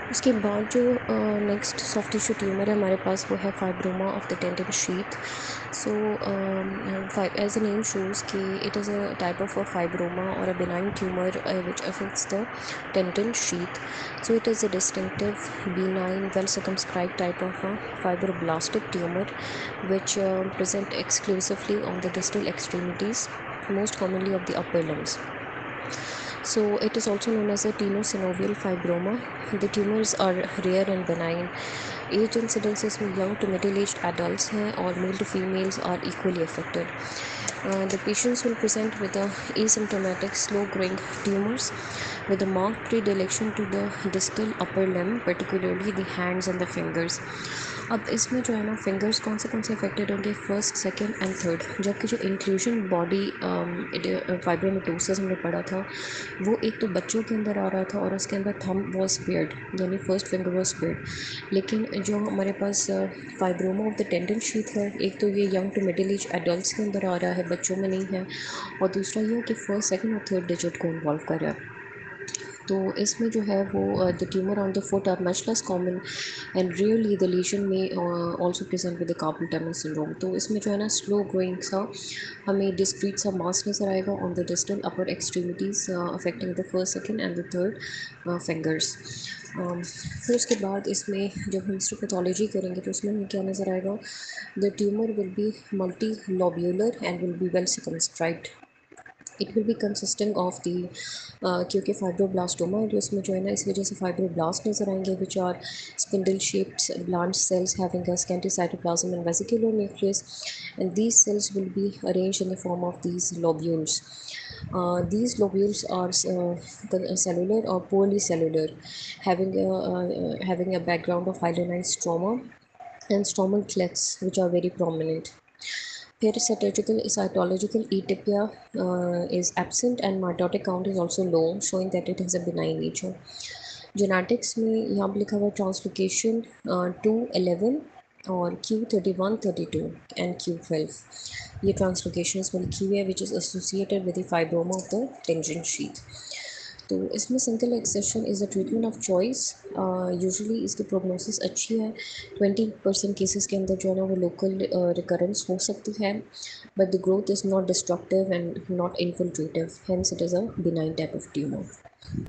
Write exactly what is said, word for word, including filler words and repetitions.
उसके बाद जो नेक्स्ट सॉफ्ट टिश्यू ट्यूमर है हमारे पास वो है fibroma of the tendon sheath. So as the name shows कि it is a type of a fibroma और a benign tumor uh, which affects the tendon sheath. So it is a distinctive benign well circumscribed type of a fibroblastic tumor which uh, present exclusively on the distal extremities, most commonly of the upper limbs. So it is also known as a tenosynovial fibroma. The tumors are rare and benign. Age incidences में young to middle-aged adults हैं और male to females are equally affected. Uh, the patients will present with a asymptomatic slow-growing tumors with a marked predilection to the distal upper limb, particularly the hands and the fingers. अब इसमें जो है ना fingers कौन से कौन से affected होंगे, फर्स्ट सेकंड एंड थर्ड. जबकि जो इंक्लूजन बॉडी फाइब्रोमेटोसिस हमने पढ़ा था वो एक तो बच्चों के अंदर आ रहा था और उसके अंदर थंब वॉज स्पेयर्ड, यानी फर्स्ट फिंगर वॉज स्पेयर्ड. लेकिन जो हमारे पास fibroma of the tendon sheath है, एक तो ये young to middle age adults के अंदर आ रहा है, बच्चों में नहीं है. और दूसरा ये कि फर्स्ट सेकंड और थर्ड डिजिट को इन्वॉल्व कर रहा है. तो इसमें जो है वो the tumour on the foot are much less common and rarely the lesion में also present with the carpal tunnel syndrome. तो इसमें जो है ना स्लो ग्रोइंग सा हमें डिस्क्रीट सा मास नज़र आएगा on the distal upper extremities affecting the first second and the third fingers. फिर उसके बाद इसमें जब हम हिस्टोपैथोलॉजी करेंगे तो उसमें हमें क्या नज़र आएगा, the tumour will be multi lobular and will be well circumscribed. It will be consisting of the क्योंकि फाइब्रोब्लास्टोमा है तो इसमें जो है ना इस वजह से फाइब्रोब्लास्ट नज़र आएंगे which are spindle shaped bland cells having a scanty cytoplasm and vesicular nucleus and these cells will be arranged in the form of these lobules. These lobules are uh, cellular or poorly cellular, having a, uh, having a background of hyalinized stroma and stromal clefts which are very prominent. Here cytological cytological atypia uh, is absent and mitotic count is also low, showing that it has a benign nature. Genetics में यहाँ पे लिखा हुआ translocation two eleven और Q thirty one thirty two and Q twelve, ये translocation इसमें लिखी हुई है which is associated with the fibroma of the tendon sheath. तो इसमें single excision is a treatment of choice. Usually इसकी प्रोग्नोसिस अच्छी है. ट्वेंटी परसेंट केसेस के अंदर जो है ना वो लोकल रिकरेंस हो सकती है, but the growth is not destructive and not infiltrative, hence it is a benign type of tumour.